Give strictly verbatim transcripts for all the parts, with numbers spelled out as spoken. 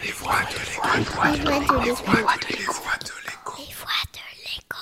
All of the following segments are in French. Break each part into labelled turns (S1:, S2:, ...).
S1: Les voix de l'écho. Les voix de l'écho. Les voix de l'écho. Les voix de l'écho. Les voix de l'écho.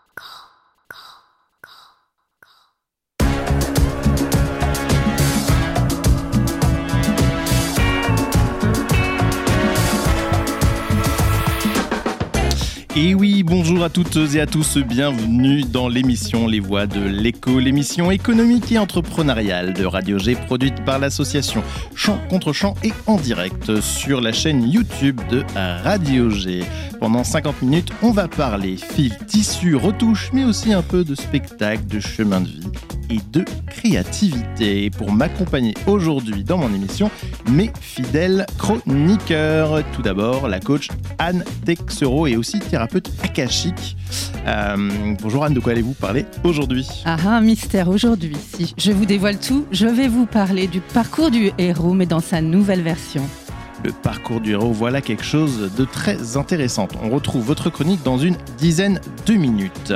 S2: Et oui, bonjour à toutes et à tous, bienvenue dans l'émission Les Voix de l'écho, l'émission économique et entrepreneuriale de Radio G, produite par l'association Chant contre Chant et en direct sur la chaîne YouTube de Radio G. Pendant cinquante minutes, on va parler fil, tissu, retouches, mais aussi un peu de spectacle, de chemin de vie et de créativité. Et pour m'accompagner aujourd'hui dans mon émission, mes fidèles chroniqueurs. Tout d'abord, la coach Anne Texero et aussi thérapeute akashique. Euh, bonjour Anne, de quoi allez-vous parler aujourd'hui ?
S3: Ah, un mystère aujourd'hui. Si je vous dévoile tout, je vais vous parler du parcours du héros, mais dans sa nouvelle version.
S2: Le parcours du héros, voilà quelque chose de très intéressant. On retrouve votre chronique dans une dizaine de minutes.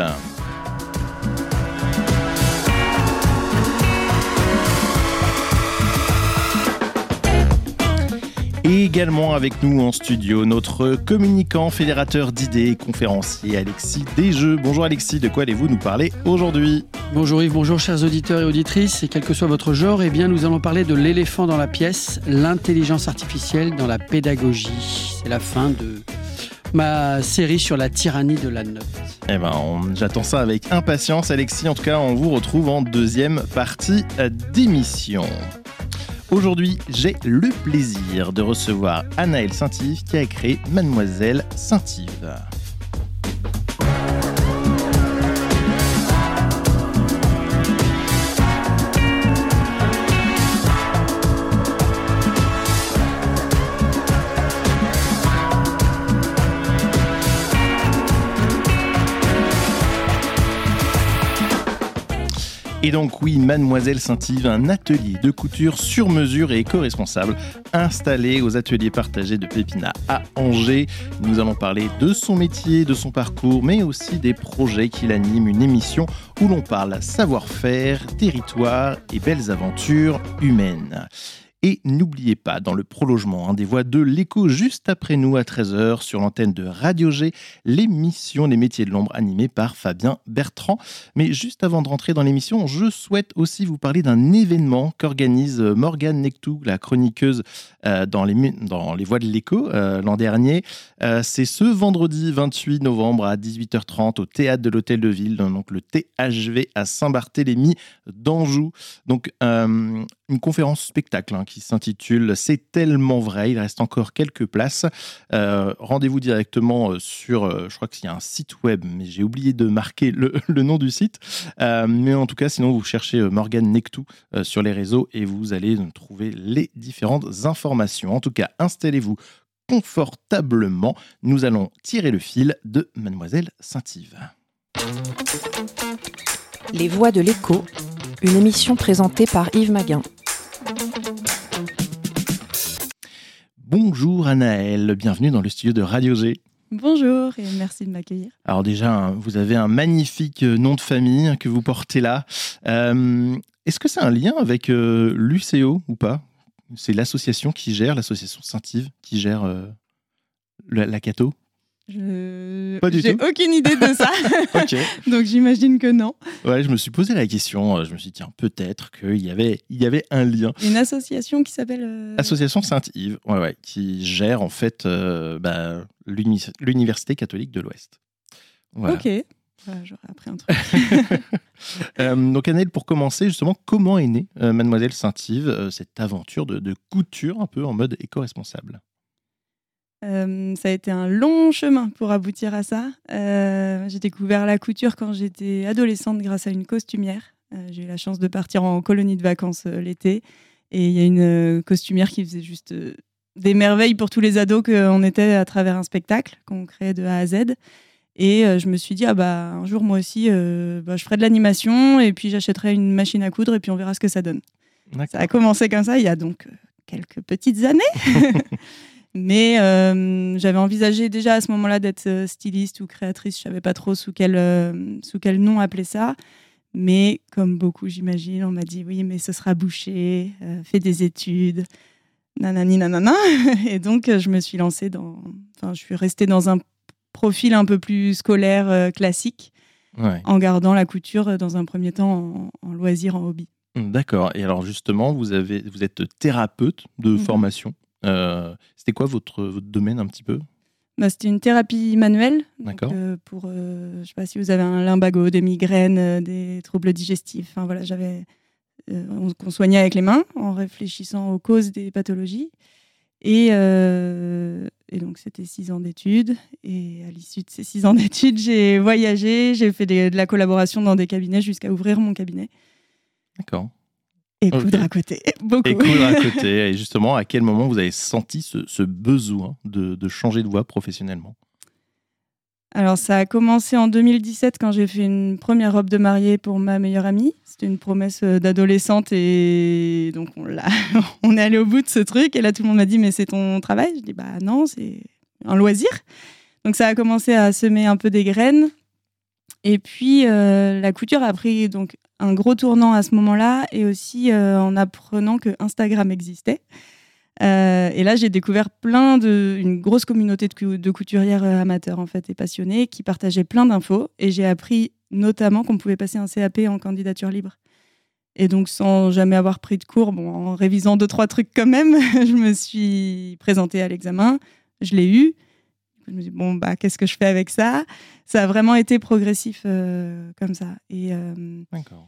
S2: Et également avec nous en studio, notre communicant, fédérateur d'idées et conférencier Alexis Desjeux. Bonjour Alexis, de quoi allez-vous nous parler aujourd'hui ?
S4: Bonjour Yves, bonjour chers auditeurs et auditrices, et quel que soit votre genre, eh bien nous allons parler de l'éléphant dans la pièce, l'intelligence artificielle dans la pédagogie. C'est la fin de ma série sur la tyrannie de la note.
S2: Eh ben, on, j'attends ça avec impatience Alexis, en tout cas on vous retrouve en deuxième partie d'émission. Aujourd'hui, j'ai le plaisir de recevoir Anaëlle Saint-Yves qui a créé Mademoiselle Saint-Yves. Et donc oui, Mademoiselle Saint-Yves, un atelier de couture sur mesure et éco-responsable installé aux ateliers partagés de Pépina à Angers. Nous allons parler de son métier, de son parcours, mais aussi des projets qui l'animent, une émission où l'on parle savoir-faire, territoire et belles aventures humaines. Et n'oubliez pas, dans le prolongement hein, des voix de l'écho, juste après nous à treize heures sur l'antenne de Radio G, l'émission Les métiers de l'ombre animée par Fabien Bertrand. Mais juste avant de rentrer dans l'émission, je souhaite aussi vous parler d'un événement qu'organise Morgane Nectou, la chroniqueuse euh, dans, les, dans les voix de l'écho euh, l'an dernier. Euh, c'est ce vendredi vingt-huit novembre à dix-huit heures trente au théâtre de l'Hôtel de Ville, donc le T H V à Saint-Barthélemy d'Anjou. Donc euh, une conférence spectacle hein, qui s'intitule « C'est tellement vrai ». Il reste encore quelques places. Euh, rendez-vous directement sur, euh, je crois qu'il y a un site web, mais j'ai oublié de marquer le, le nom du site. Euh, mais en tout cas, sinon, vous cherchez Morgane Nectou euh, sur les réseaux et vous allez trouver les différentes informations. En tout cas, installez-vous confortablement. Nous allons tirer le fil de Mademoiselle Saint-Yves.
S5: Les Voix de l'écho, une émission présentée par Yves Maguin.
S2: Bonjour Anaëlle, bienvenue dans le studio de Radio G.
S3: Bonjour et merci de m'accueillir.
S2: Alors déjà, vous avez un magnifique nom de famille que vous portez là. Euh, est-ce que c'est un lien avec euh, l'U C O ou pas ? C'est l'association qui gère, l'association Saint-Yves, qui gère euh, la, la Cato ?
S6: Je...
S2: Pas du
S6: J'ai
S2: tout.
S6: aucune idée de ça.
S2: Ok.
S6: Donc j'imagine que non.
S2: Ouais, je me suis posé la question. Je me suis dit, tiens, peut-être qu'il y avait, il y avait un lien.
S6: Une association qui s'appelle... Euh...
S2: Association Saint-Yves, ouais, ouais, qui gère en fait euh, bah, l'uni- l'Université catholique de l'Ouest. Voilà.
S6: Ok. Voilà, j'aurais appris un truc.
S2: euh, donc Anaëlle, pour commencer, justement, comment est née euh, Mademoiselle Saint-Yves, euh, cette aventure de, de couture un peu en mode éco-responsable ?
S6: Euh, ça a été un long chemin pour aboutir à ça. Euh, j'ai découvert la couture quand j'étais adolescente grâce à une costumière. Euh, j'ai eu la chance de partir en colonie de vacances euh, l'été. Et il y a une euh, costumière qui faisait juste euh, des merveilles pour tous les ados qu'on était à travers un spectacle qu'on créait de A à Z. Et euh, je me suis dit, ah bah, un jour, moi aussi, euh, bah, je ferai de l'animation et puis j'achèterai une machine à coudre et puis on verra ce que ça donne. D'accord. Ça a commencé comme ça il y a donc euh, quelques petites années. Mais euh, j'avais envisagé déjà à ce moment-là d'être styliste ou créatrice. Je ne savais pas trop sous quel, euh, sous quel nom appeler ça. Mais comme beaucoup, j'imagine, on m'a dit « Oui, mais ce sera bouché, euh, fais des études. » nanani nanana. Et donc, je me suis lancée dans... Enfin, je suis restée dans un profil un peu plus scolaire, euh, classique, ouais. en gardant la couture dans un premier temps en, en loisir, en hobby.
S2: D'accord. Et alors justement, vous, avez, vous êtes thérapeute de mmh. formation. Euh, c'était quoi votre, votre domaine un petit peu ?
S6: Bah, c'était une thérapie manuelle. D'accord. Donc, euh, pour, euh, je ne sais pas si vous avez un lumbago, des migraines, euh, des troubles digestifs. Enfin, voilà, j'avais, euh, on, on soignait avec les mains en réfléchissant aux causes des pathologies. Et, euh, et donc, c'était six ans d'études. Et à l'issue de ces six ans d'études, j'ai voyagé, j'ai fait des, de la collaboration dans des cabinets jusqu'à ouvrir mon cabinet.
S2: D'accord.
S6: Et coudre okay. à côté, beaucoup.
S2: Et coudre à côté. Et justement, à quel moment vous avez senti ce, ce besoin de, de changer de voie professionnellement ?
S6: Alors, ça a commencé en deux mille dix-sept quand j'ai fait une première robe de mariée pour ma meilleure amie. C'était une promesse d'adolescente et donc on, l'a... on est allé au bout de ce truc. Et là, tout le monde m'a dit « mais c'est ton travail ?» Je dis « bah non, c'est un loisir ». Donc, ça a commencé à semer un peu des graines. Et puis, euh, la couture a pris donc, un gros tournant à ce moment-là et aussi euh, en apprenant que Instagram existait. Euh, et là, j'ai découvert plein de, une grosse communauté de, cou- de couturières amateurs en fait, et passionnées qui partageaient plein d'infos. Et j'ai appris notamment qu'on pouvait passer un C A P en candidature libre. Et donc, sans jamais avoir pris de cours, bon, en révisant deux, trois trucs quand même, je me suis présentée à l'examen. Je l'ai eu. Je me suis dit, bon, bah, qu'est-ce que je fais avec ça ? Ça a vraiment été progressif euh, comme ça. Et, euh,
S2: D'accord.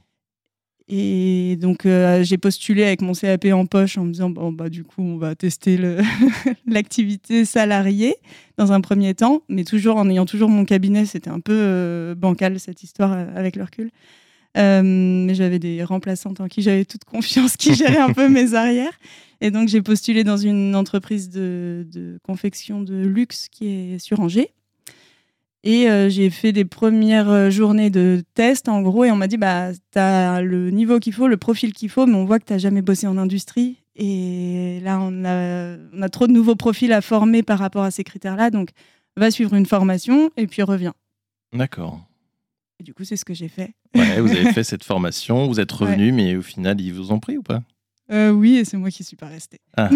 S6: Et donc, euh, j'ai postulé avec mon C A P en poche en me disant, bon, bah, du coup, on va tester le l'activité salariée dans un premier temps, mais toujours en ayant toujours mon cabinet. C'était un peu euh, bancal, cette histoire, avec le recul. Euh, mais j'avais des remplaçantes en qui j'avais toute confiance, qui géraient un peu mes arrières. Et donc, j'ai postulé dans une entreprise de, de confection de luxe qui est sur Angers. Et euh, j'ai fait des premières journées de test, en gros, et on m'a dit, bah, t'as le niveau qu'il faut, le profil qu'il faut, mais on voit que t'as jamais bossé en industrie. Et là, on a, on a trop de nouveaux profils à former par rapport à ces critères-là. Donc, va suivre une formation et puis reviens.
S2: D'accord.
S6: Et du coup, c'est ce que j'ai fait.
S2: Ouais, vous avez fait cette formation, vous êtes revenu, ouais. mais au final, ils vous ont pris ou pas ?
S6: Euh, oui, et c'est moi qui ne suis pas restée.
S2: Ah,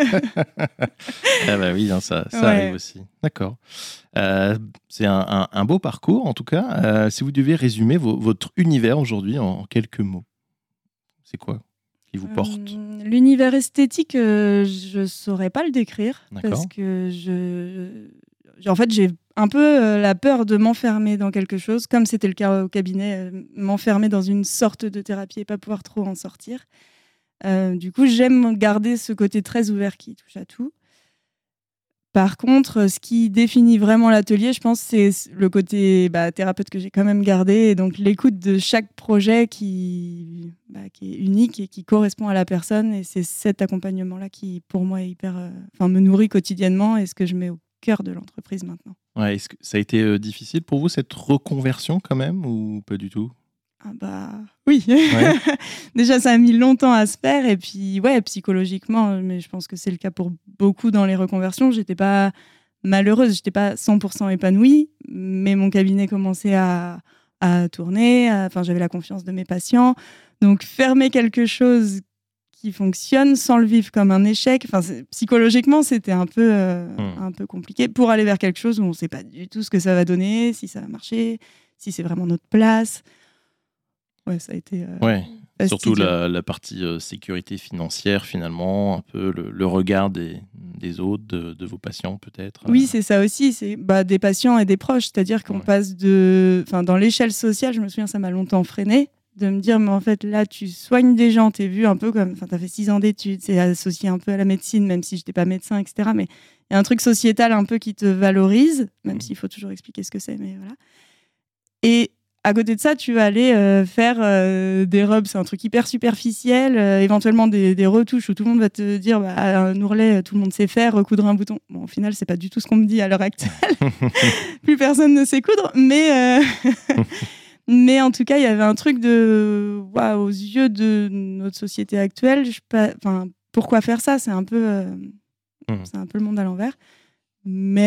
S2: ah bah oui, hein, ça, ça ouais. arrive aussi. D'accord. Euh, c'est un, un, un beau parcours, en tout cas. Euh, si vous deviez résumer vo- votre univers aujourd'hui en, en quelques mots, c'est quoi qui vous porte ?
S6: euh, L'univers esthétique, euh, je ne saurais pas le décrire.
S2: D'accord.
S6: Parce que je... En fait, j'ai un peu euh, la peur de m'enfermer dans quelque chose, comme c'était le cas au cabinet, euh, m'enfermer dans une sorte de thérapie et pas pouvoir trop en sortir. Euh, du coup, j'aime garder ce côté très ouvert qui touche à tout. Par contre, ce qui définit vraiment l'atelier, je pense, c'est le côté bah, thérapeute que j'ai quand même gardé, et donc l'écoute de chaque projet qui, bah, qui est unique et qui correspond à la personne. Et c'est cet accompagnement-là qui, pour moi, est hyper, euh, enfin, me nourrit quotidiennement et ce que je mets au cœur de l'entreprise maintenant.
S2: Ouais, est-ce que ça a été euh, difficile pour vous, cette reconversion quand même, ou pas du tout ?
S6: Ah bah oui, ouais. Déjà ça a mis longtemps à se faire et puis ouais, psychologiquement, mais je pense que c'est le cas pour beaucoup dans les reconversions, j'étais pas malheureuse, j'étais pas cent pour cent épanouie, mais mon cabinet commençait à, à tourner, enfin j'avais la confiance de mes patients, donc fermer quelque chose qui fonctionne sans le vivre comme un échec, enfin psychologiquement c'était un peu euh, mmh. un peu compliqué pour aller vers quelque chose où on sait pas du tout ce que ça va donner, si ça va marcher, si c'est vraiment notre place. Ouais, ça a été. Euh,
S2: ouais, surtout la, la partie euh, sécurité financière, finalement, un peu le, le regard des, des autres, de, de vos patients, peut-être.
S6: Oui, c'est ça aussi. C'est bah, des patients et des proches. C'est-à-dire qu'on ouais. passe de. Enfin, dans l'échelle sociale, je me souviens, ça m'a longtemps freiné de me dire, mais en fait, là, tu soignes des gens, t'es vu un peu comme. Enfin, t'as fait six ans d'études, c'est associé un peu à la médecine, même si je n'étais pas médecin, et cetera. Mais il y a un truc sociétal un peu qui te valorise, même mmh. s'il faut toujours expliquer ce que c'est, mais voilà. Et. À côté de ça, tu vas aller euh, faire euh, des robes, c'est un truc hyper superficiel, euh, éventuellement des, des retouches où tout le monde va te dire bah, un ourlet, tout le monde sait faire, recoudre un bouton. Bon, au final, c'est pas du tout ce qu'on me dit à l'heure actuelle. Plus personne ne sait coudre, mais, euh... mais en tout cas, il y avait un truc de waouh, aux yeux de notre société actuelle, je pas... enfin, pourquoi faire ça ? C'est un peu, euh... mmh. c'est un peu le monde à l'envers. Mais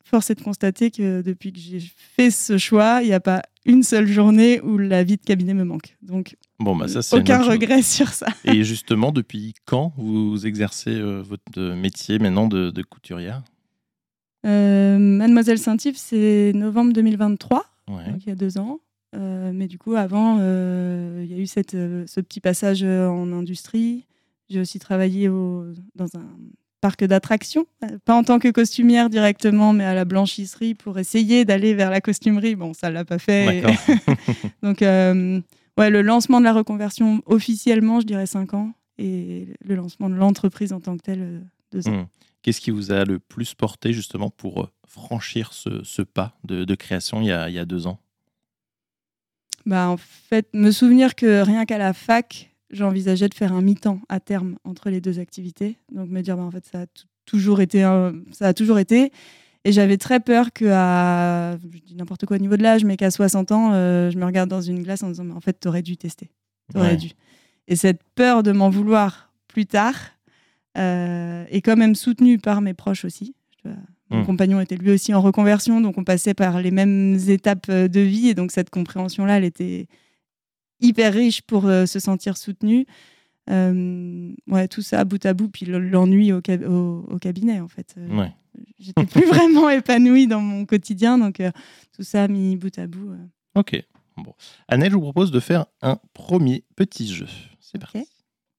S6: force est de constater que depuis que j'ai fait ce choix, il n'y a pas une seule journée où la vie de cabinet me manque. Donc,
S2: bon, bah ça, c'est
S6: aucun
S2: une autre
S6: regret sur ça.
S2: Et justement, depuis quand vous exercez euh, votre métier maintenant de, de couturière ?
S6: euh, Mademoiselle Saint-Yves, c'est novembre deux mille vingt-trois,
S2: Ouais.
S6: donc il y a deux ans. Euh, mais du coup, avant, euh, il y a eu cette, euh, ce petit passage en industrie. J'ai aussi travaillé au, dans un parc d'attractions, pas en tant que costumière directement, mais à la blanchisserie pour essayer d'aller vers la costumerie. Bon, ça ne l'a pas fait. Et... Donc, euh, ouais, le lancement de la reconversion officiellement, je dirais cinq ans. Et le lancement de l'entreprise en tant que telle, deux ans.
S2: Mmh. Qu'est-ce qui vous a le plus porté justement pour franchir ce, ce pas de, de création il y, a, il y a deux ans ?
S6: Bah, en fait, me souvenir que rien qu'à la fac, j'envisageais de faire un mi-temps à terme entre les deux activités. Donc me dire, bah, en fait, ça a t- toujours été, un... ça a toujours été. Et j'avais très peur qu'à, je dis n'importe quoi au niveau de l'âge, mais qu'à soixante ans, euh, je me regarde dans une glace en disant, mais en fait, t'aurais dû tester. T'aurais
S2: Ouais.
S6: dû. Et cette peur de m'en vouloir plus tard euh, est quand même soutenue par mes proches aussi. Mon
S2: Mmh.
S6: compagnon était lui aussi en reconversion, donc on passait par les mêmes étapes de vie. Et donc cette compréhension-là, elle était hyper riche pour euh, se sentir soutenu. Euh, ouais, tout ça bout à bout, puis l'ennui au, cab- au, au cabinet en fait. Euh,
S2: Ouais.
S6: J'étais plus vraiment épanouie dans mon quotidien, donc euh, tout ça mis bout à bout. Euh.
S2: Ok. Bon. Annelle, je vous propose de faire un premier petit jeu. C'est
S6: Ok.
S2: parti.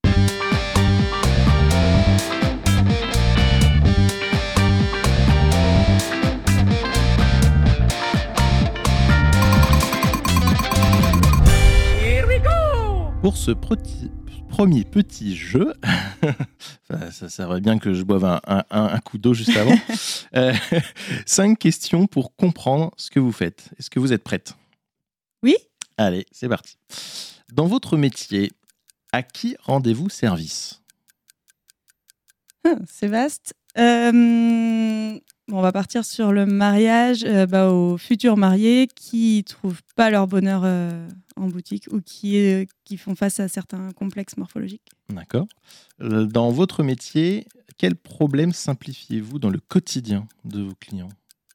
S2: Pour ce proti- premier petit jeu, enfin, ça serait bien que je boive un, un- un coup d'eau juste avant, euh, cinq questions pour comprendre ce que vous faites. Est-ce que vous êtes prête ?
S6: Oui.
S2: Allez, c'est parti. Dans votre métier, à qui rendez-vous service ?
S6: Ah, c'est vaste. Euh, bon, on va partir sur le mariage euh, bah, aux futurs mariés qui ne trouvent pas leur bonheur euh, en boutique ou qui, euh, qui font face à certains complexes morphologiques.
S2: D'accord. Euh, Dans votre métier, quels problèmes simplifiez-vous dans le quotidien de vos clients ?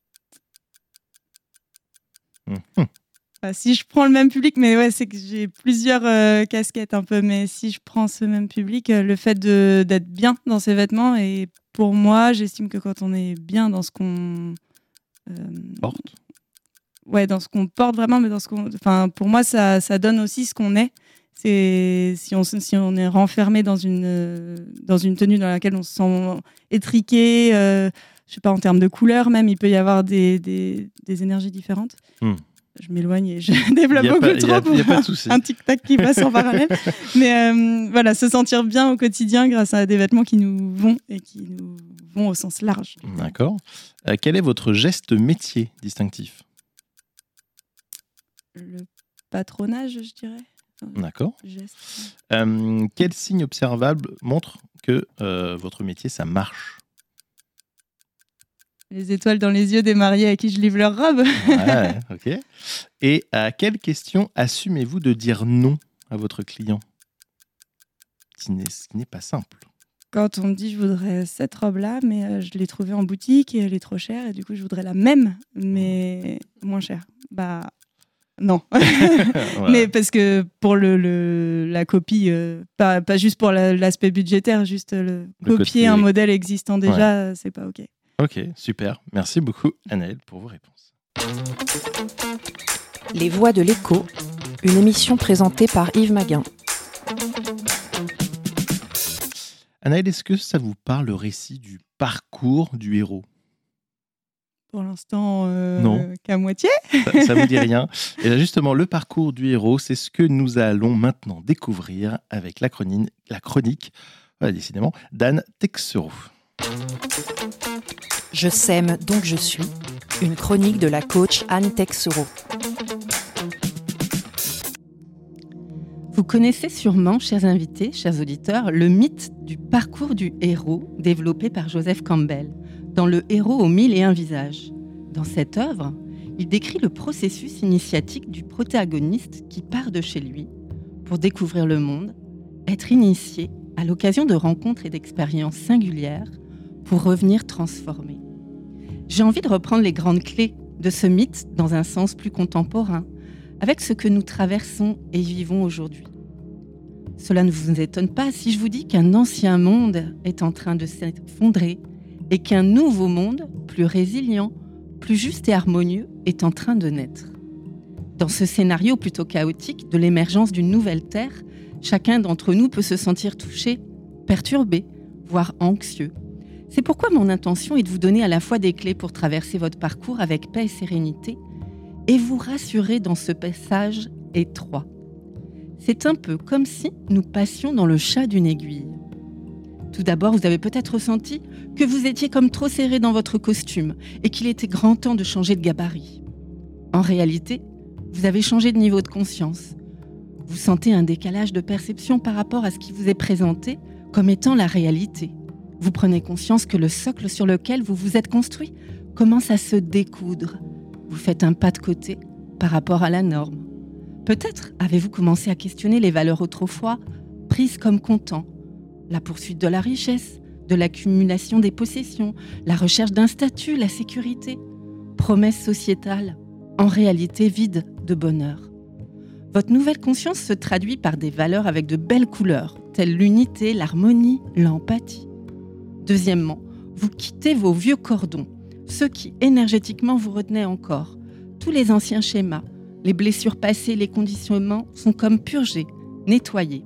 S2: Mhm.
S6: Bah, si je prends le même public, mais ouais, c'est que j'ai plusieurs euh, casquettes un peu, mais si je prends ce même public, euh, le fait de, d'être bien dans ses vêtements, et pour moi, j'estime que quand on est bien dans ce qu'on euh,
S2: Porte.
S6: ouais, dans ce qu'on porte vraiment, mais dans ce qu'on, enfin, pour moi, ça, ça donne aussi ce qu'on est. C'est si on, si on est renfermé dans une, euh, dans une tenue dans laquelle on se sent étriqué, euh, je sais pas, en termes de couleurs même, il peut y avoir des, des, des énergies différentes.
S2: Hmm.
S6: Je m'éloigne et je développe
S2: Y a
S6: beaucoup
S2: pas- y
S6: trop
S2: a-
S6: pour
S2: y a pas de souci.
S6: un tic-tac qui passe en parallèle. Mais euh, voilà, se sentir bien au quotidien grâce à des vêtements qui nous vont et qui nous vont au sens large.
S2: D'accord. Euh, quel est votre geste métier distinctif ?
S6: Le patronage, je dirais. Enfin,
S2: D'accord.
S6: geste.
S2: Euh, quel signe observable montre que euh, votre métier, ça marche ?
S6: Les étoiles dans les yeux des mariés à qui je livre leur robe.
S2: Ouais, ok. Et à quelle question assumez-vous de dire non à votre client ? Ce n'est, ce qui n'est pas simple.
S6: Quand on me dit je voudrais cette robe-là, mais euh, je l'ai trouvée en boutique et elle est trop chère, et du coup je voudrais la même, mais moins chère. Bah non.
S2: Voilà.
S6: Mais parce que pour le, le, la copie, euh, pas, pas juste pour la- l'aspect budgétaire, juste le,
S2: Le
S6: copier
S2: côté-
S6: un modèle existant déjà, euh, c'est pas OK.
S2: Ok, super. Merci beaucoup, Anaëlle, pour vos réponses.
S5: Les Voix de l'écho, une émission présentée par Yves Maguin.
S2: Anaëlle, est-ce que ça vous parle le récit du parcours du héros ?
S6: Pour l'instant, euh,
S2: Non.
S6: qu'à moitié.
S2: Ça, ça vous dit rien ? Et là, justement, le parcours du héros, c'est ce que nous allons maintenant découvrir avec la chronique, la chronique voilà, décidément, d'Anne Texereau.
S5: Je sème donc je suis, une chronique de la coach Anne Texereau.
S3: Vous connaissez sûrement, chers invités, chers auditeurs, le mythe du parcours du héros développé par Joseph Campbell dans Le héros aux mille et un visages. Dans cette œuvre, il décrit le processus initiatique du protagoniste qui part de chez lui pour découvrir le monde, être initié à l'occasion de rencontres et d'expériences singulières pour revenir transformé. J'ai envie de reprendre les grandes clés de ce mythe dans un sens plus contemporain, avec ce que nous traversons et vivons aujourd'hui. Cela ne vous étonne pas si je vous dis qu'un ancien monde est en train de s'effondrer et qu'un nouveau monde, plus résilient, plus juste et harmonieux, est en train de naître. Dans ce scénario plutôt chaotique de l'émergence d'une nouvelle Terre, chacun d'entre nous peut se sentir touché, perturbé, voire anxieux. C'est pourquoi mon intention est de vous donner à la fois des clés pour traverser votre parcours avec paix et sérénité et vous rassurer dans ce passage étroit. C'est un peu comme si nous passions dans le chat d'une aiguille. Tout d'abord, vous avez peut-être ressenti que vous étiez comme trop serré dans votre costume et qu'il était grand temps de changer de gabarit. En réalité, vous avez changé de niveau de conscience. Vous sentez un décalage de perception par rapport à ce qui vous est présenté comme étant la réalité. Vous prenez conscience que le socle sur lequel vous vous êtes construit commence à se découdre. Vous faites un pas de côté par rapport à la norme. Peut-être avez-vous commencé à questionner les valeurs autrefois prises comme comptant. La poursuite de la richesse, de l'accumulation des possessions, la recherche d'un statut, la sécurité. Promesses sociétales, en réalité vides de bonheur. Votre nouvelle conscience se traduit par des valeurs avec de belles couleurs, telles l'unité, l'harmonie, l'empathie. Deuxièmement, vous quittez vos vieux cordons, ceux qui énergétiquement vous retenaient encore. Tous les anciens schémas, les blessures passées, les conditionnements sont comme purgés, nettoyés.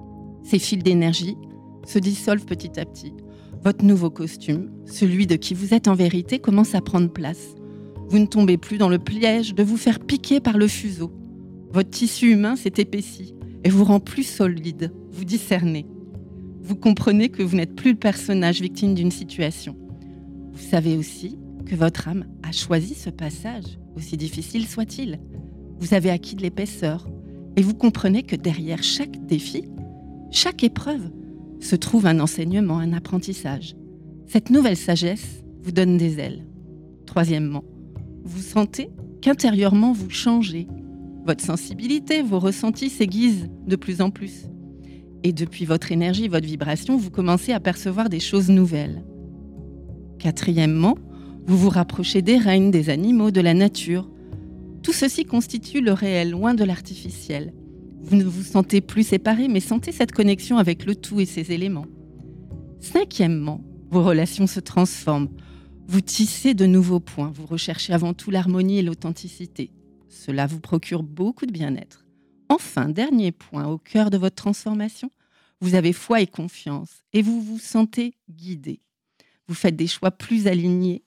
S3: Ces fils d'énergie se dissolvent petit à petit. Votre nouveau costume, celui de qui vous êtes en vérité, commence à prendre place. Vous ne tombez plus dans le piège de vous faire piquer par le fuseau. Votre tissu humain s'est épaissi et vous rend plus solide, vous discernez. Vous comprenez que vous n'êtes plus le personnage victime d'une situation. Vous savez aussi que votre âme a choisi ce passage, aussi difficile soit-il. Vous avez acquis de l'épaisseur et vous comprenez que derrière chaque défi, chaque épreuve, se trouve un enseignement, un apprentissage. Cette nouvelle sagesse vous donne des ailes. Troisièmement, vous sentez qu'intérieurement vous changez. Votre sensibilité, vos ressentis s'aiguisent de plus en plus. Et depuis votre énergie, votre vibration, vous commencez à percevoir des choses nouvelles. Quatrièmement, vous vous rapprochez des règnes, des animaux, de la nature. Tout ceci constitue le réel, loin de l'artificiel. Vous ne vous sentez plus séparé, mais sentez cette connexion avec le tout et ses éléments. Cinquièmement, vos relations se transforment. Vous tissez de nouveaux points. Vous recherchez avant tout l'harmonie et l'authenticité. Cela vous procure beaucoup de bien-être. Enfin, dernier point, au cœur de votre transformation, vous avez foi et confiance et vous vous sentez guidé. Vous faites des choix plus alignés.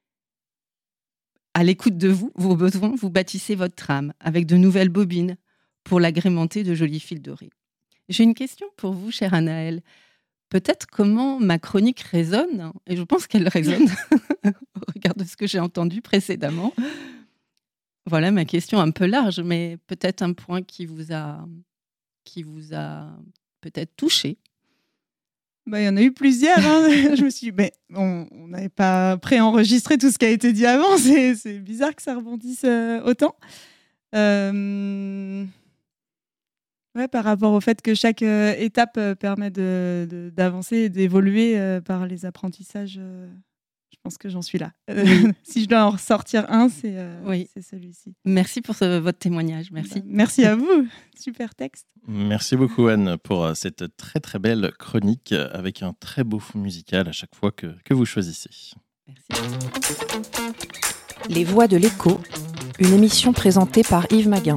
S3: À l'écoute de vous, vos besoins, vous bâtissez votre âme avec de nouvelles bobines pour l'agrémenter de jolis fils dorés. J'ai une question pour vous, chère Anaëlle. Peut-être comment ma chronique résonne, et je pense qu'elle résonne au regard de ce que j'ai entendu précédemment. Voilà ma question un peu large, mais peut-être un point qui vous a, qui vous a peut-être touché.
S6: Bah, il y en a eu plusieurs. Hein. Je me suis dit, mais on n'avait pas préenregistré tout ce qui a été dit avant. C'est, c'est bizarre que ça rebondisse euh, autant. Euh... Ouais, par rapport au fait que chaque euh, étape euh, permet de, de, d'avancer et d'évoluer euh, par les apprentissages. Euh... Je pense que j'en suis là. Oui. Si je dois en ressortir un, c'est, euh, oui. c'est celui-ci.
S3: Merci pour ce, votre témoignage. Merci.
S6: Bah, merci à vous. Super texte.
S2: Merci beaucoup, Anne, pour cette très très belle chronique avec un très beau fond musical à chaque fois que, que vous choisissez.
S3: Merci.
S5: Les Voix de l'écho, une émission présentée par Yves Maguin.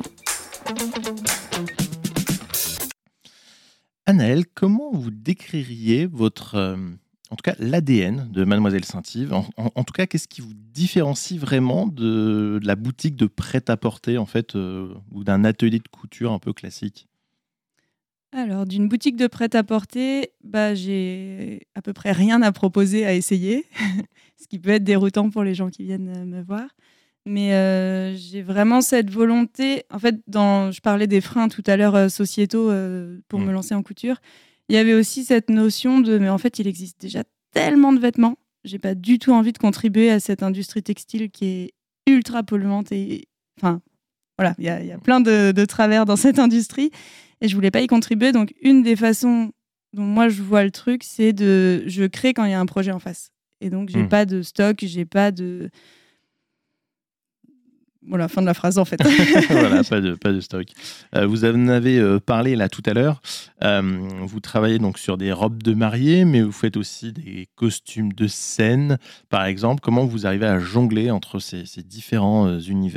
S2: Anaëlle, comment vous décririez votre... Euh, En tout cas, l'A D N de Mademoiselle Saint-Yves, en, en, en tout cas, qu'est-ce qui vous différencie vraiment de, de la boutique de prêt-à-porter, en fait, euh, ou d'un atelier de couture un peu classique ?
S6: Alors, d'une boutique de prêt-à-porter, bah, j'ai à peu près rien à proposer, à essayer, ce qui peut être déroutant pour les gens qui viennent me voir. Mais euh, j'ai vraiment cette volonté, en fait, dans, je parlais des freins tout à l'heure euh, sociétaux euh, pour mmh. me lancer en couture. Il y avait aussi cette notion de, mais en fait, il existe déjà tellement de vêtements. J'ai pas du tout envie de contribuer à cette industrie textile qui est ultra polluante et, enfin, voilà, il y a, y a plein de, de travers dans cette industrie et je voulais pas y contribuer. Donc, une des façons dont moi je vois le truc, c'est de, je crée quand il y a un projet en face. Et donc, j'ai
S2: Mmh.
S6: pas de stock, j'ai pas de... Voilà, fin de la phrase en fait.
S2: Voilà, pas de, pas de stock. Euh, vous en avez euh, parlé là tout à l'heure. Euh, vous travaillez donc sur des robes de mariée, mais vous faites aussi des costumes de scène, par exemple. Comment vous arrivez à jongler entre ces, ces différents euh, univers ?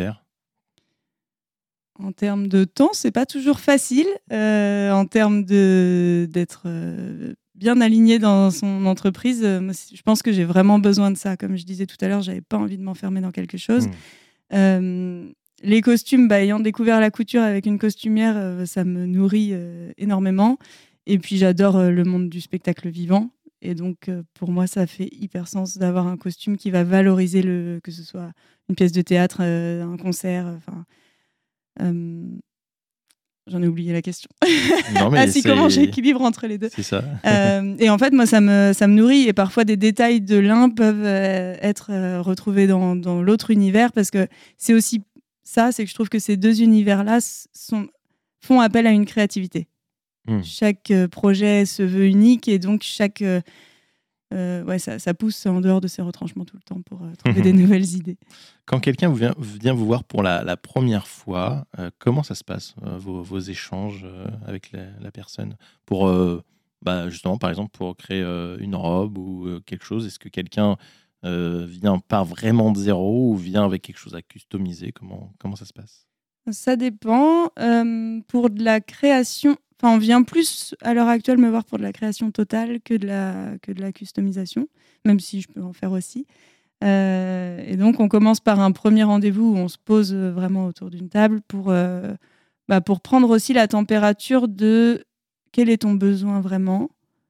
S6: En termes de temps, c'est pas toujours facile. Euh, en termes de, d'être euh, bien aligné dans son entreprise, euh, moi, je pense que j'ai vraiment besoin de ça. Comme je disais tout à l'heure, j'avais pas envie de m'enfermer dans quelque chose.
S2: Mmh.
S6: Euh, les costumes, bah, ayant découvert la couture avec une costumière, euh, ça me nourrit euh, énormément. Et puis j'adore euh, le monde du spectacle vivant. Et donc euh, pour moi, ça fait hyper sens d'avoir un costume qui va valoriser le, que ce soit une pièce de théâtre, euh, un concert. Enfin, euh, j'en ai oublié la question.
S2: Non, mais
S6: ah si,
S2: c'est-
S6: comment j'équilibre entre les deux.
S2: C'est ça.
S6: Euh, et en fait, moi, ça me, ça me nourrit. Et parfois, des détails de l'un peuvent euh, être euh, retrouvés dans, dans l'autre univers. Parce que c'est aussi ça, c'est que je trouve que ces deux univers-là s- sont, font appel à une créativité.
S2: Mm.
S6: Chaque euh, projet se veut unique. Et donc, chaque... euh, euh, ouais, ça, ça pousse en dehors de ses retranchements tout le temps pour euh, trouver
S2: Mhm.
S6: des nouvelles idées.
S2: Quand quelqu'un vous vient, vient vous voir pour la, la première fois, euh, comment ça se passe, euh, vos, vos échanges euh, avec la, la personne pour, euh, bah, justement, par exemple, pour créer euh, une robe ou euh, quelque chose. Est-ce que quelqu'un euh, vient pas vraiment de zéro ou vient avec quelque chose à customiser? Comment, comment ça se passe?
S6: Ça dépend. Euh, pour de la création, enfin, on vient plus à l'heure actuelle me voir pour de la création totale que de la, que de la customisation, même si je peux en faire aussi. Euh, et donc, on commence par un premier rendez-vous où on se pose vraiment autour d'une table pour, euh, bah, pour prendre aussi la température de quel est ton besoin vraiment.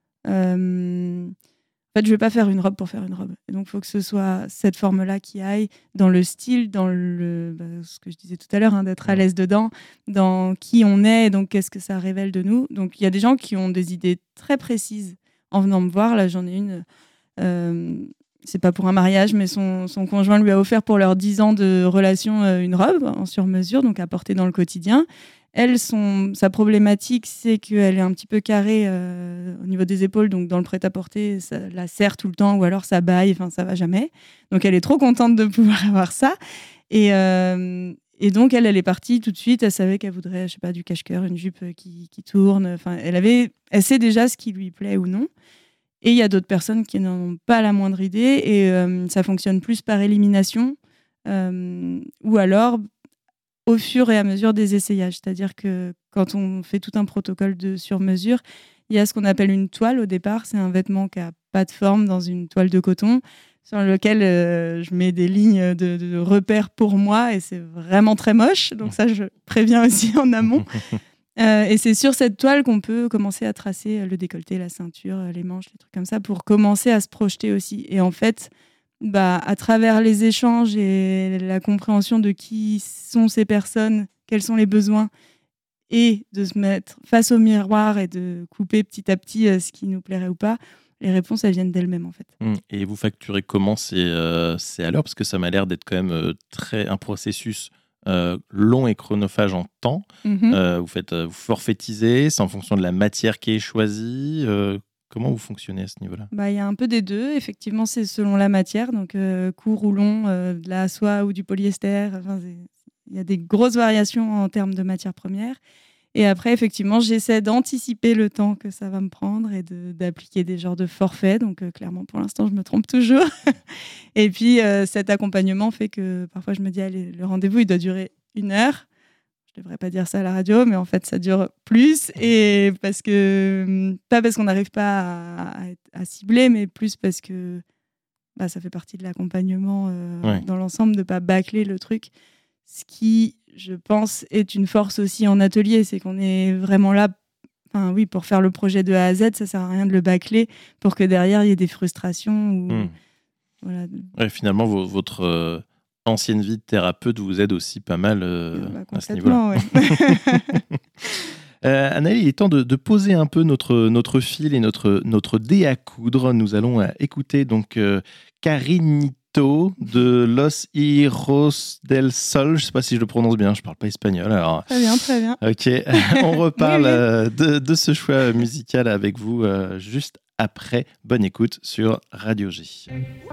S6: Euh, En fait, je ne vais pas faire une robe pour faire une robe. Et donc, il faut que ce soit cette forme-là qui aille dans le style, dans le, bah, ce que je disais tout à l'heure, hein, d'être à l'aise dedans, dans qui on est, et donc qu'est-ce que ça révèle de nous. Donc, il y a des gens qui ont des idées très précises en venant me voir. Là, j'en ai une. Euh, c'est pas pour un mariage, mais son, son conjoint lui a offert pour leurs dix ans de relation euh, une robe en sur-mesure, donc à porter dans le quotidien. Elle, son, sa problématique, c'est qu'elle est un petit peu carrée euh, au niveau des épaules, donc dans le prêt-à-porter, ça la serre tout le temps, ou alors ça baille, enfin ça va jamais. Donc elle est trop contente de pouvoir avoir ça. Et, euh, et donc elle, elle est partie tout de suite. Elle savait qu'elle voudrait, je sais pas, du cache-cœur, une jupe qui, qui tourne. Enfin, elle avait, elle sait déjà ce qui lui plaît ou non. Et il y a d'autres personnes qui n'en ont pas la moindre idée, et euh, ça fonctionne plus par élimination, euh, ou alors au fur et à mesure des essayages. C'est-à-dire que quand on fait tout un protocole de sur-mesure, il y a ce qu'on appelle une toile au départ. C'est un vêtement qui n'a pas de forme dans une toile de coton sur lequel euh, je mets des lignes de, de repères pour moi, et c'est vraiment très moche. Donc ça, je préviens aussi en amont. Euh, et c'est sur cette toile qu'on peut commencer à tracer le décolleté, la ceinture, les manches, les trucs comme ça, pour commencer à se projeter aussi. Et en fait, bah, à travers les échanges et la compréhension de qui sont ces personnes, quels sont les besoins, et de se mettre face au miroir et de couper petit à petit euh, ce qui nous plairait ou pas, les réponses, elles viennent d'elles-mêmes, en fait.
S2: Et vous facturez comment? C'est euh, c'est à l'heure? Parce que ça m'a l'air d'être quand même euh, très, un processus euh, long et chronophage en temps.
S6: Mm-hmm.
S2: Euh, vous faites, euh, vous forfaitisez, c'est en fonction de la matière qui est choisie. Euh, comment vous fonctionnez à ce niveau-là?
S6: Bah, y a un peu des deux. Effectivement, c'est selon la matière, donc euh, court ou long, euh, de la soie ou du polyester. Enfin, il y a des grosses variations en termes de matières premières. Et après, effectivement, j'essaie d'anticiper le temps que ça va me prendre et de, d'appliquer des genres de forfaits. Donc, euh, clairement, pour l'instant, je me trompe toujours. Et puis, euh, cet accompagnement fait que parfois, je me dis, allez, le rendez-vous, il doit durer une heure. Je ne devrais pas dire ça à la radio, mais en fait, ça dure plus. Et parce que, pas parce qu'on n'arrive pas à, à, à cibler, mais plus parce que bah, ça fait partie de l'accompagnement euh,
S2: Ouais.
S6: dans l'ensemble, de ne pas bâcler le truc. Ce qui, je pense, est une force aussi en atelier, c'est qu'on est vraiment là, enfin oui, pour faire le projet de A à Z. Ça sert à rien de le bâcler pour que derrière il y ait des frustrations ou
S2: Mmh.
S6: voilà.
S2: Ouais, finalement, vo- votre euh, ancienne vie de thérapeute vous aide aussi pas mal euh,
S6: Bah,
S2: à ce niveau-là.
S6: complètement, ouais.
S2: Euh, Anaëlle, il est temps de, de poser un peu notre, notre fil et notre, notre dé à coudre. Nous allons euh, écouter donc euh, Carinito de Los Hijos del Sol. Je ne sais pas si je le prononce bien, je ne parle pas espagnol. Alors...
S6: Très bien, très bien.
S2: Ok, on reparle
S6: Oui, oui.
S2: euh, de, de ce choix musical avec vous euh, juste après. Bonne écoute sur Radio G.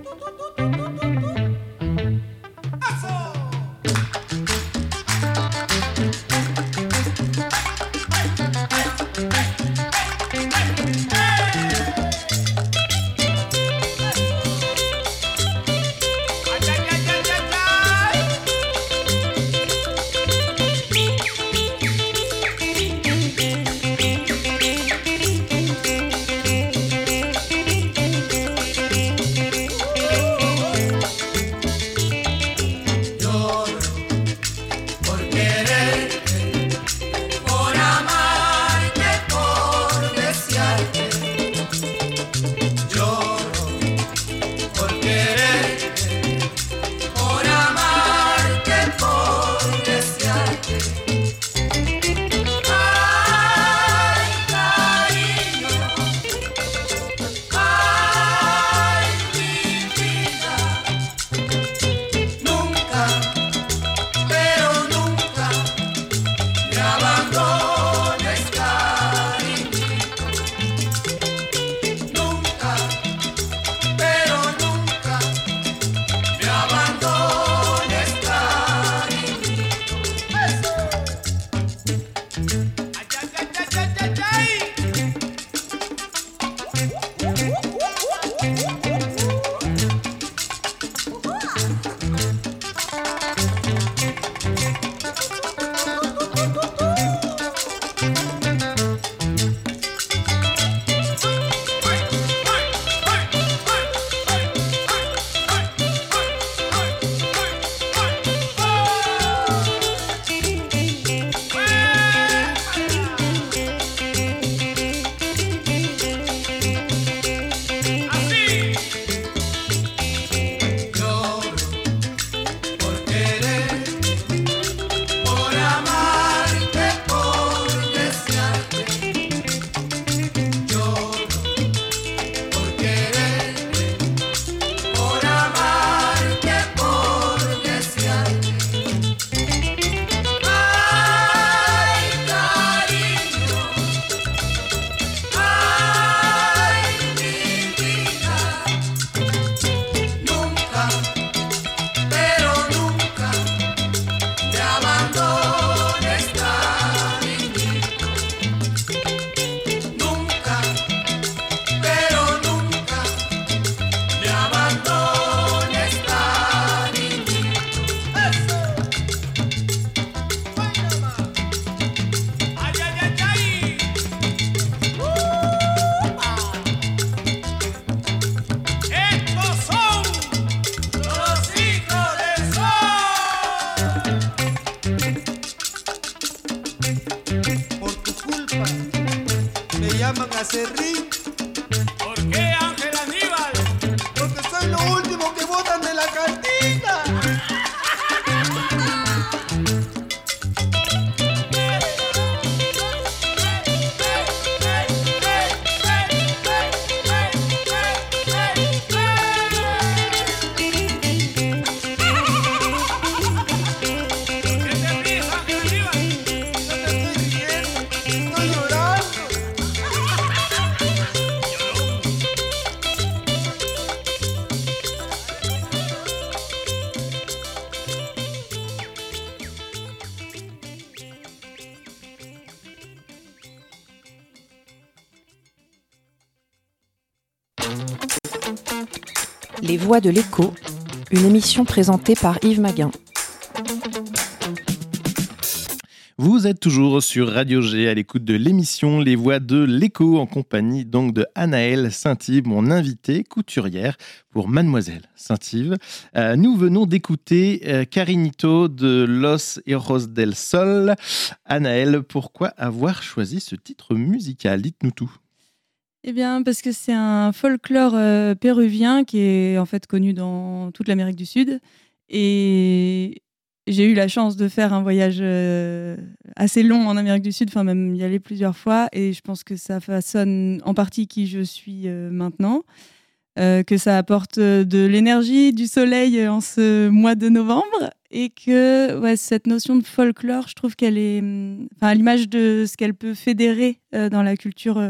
S7: Acerrín. ¿Por qué, Ángel Aníbal? Porque soy lo último que botan de la cantina.
S5: Les Voix de l'écho, une émission présentée par Yves Maguin.
S2: Vous êtes toujours sur Radio G à l'écoute de l'émission Les Voix de l'écho en compagnie donc de Anaëlle Saint-Yves, mon invitée couturière pour Mademoiselle Saint-Yves. Euh, nous venons d'écouter euh, Carinito de Los Hijos del Sol. Anaëlle, pourquoi avoir choisi ce titre musical? Dites-nous tout.
S6: Eh bien, parce que c'est un folklore euh, péruvien qui est en fait connu dans toute l'Amérique du Sud. Et j'ai eu la chance de faire un voyage euh, assez long en Amérique du Sud, enfin même y aller plusieurs fois. Et je pense que ça façonne en partie qui je suis euh, maintenant. Euh, que ça apporte de l'énergie, du soleil en ce mois de novembre. Et que ouais, cette notion de folklore, je trouve qu'elle est, enfin, à l'image de ce qu'elle peut fédérer euh, dans la culture euh,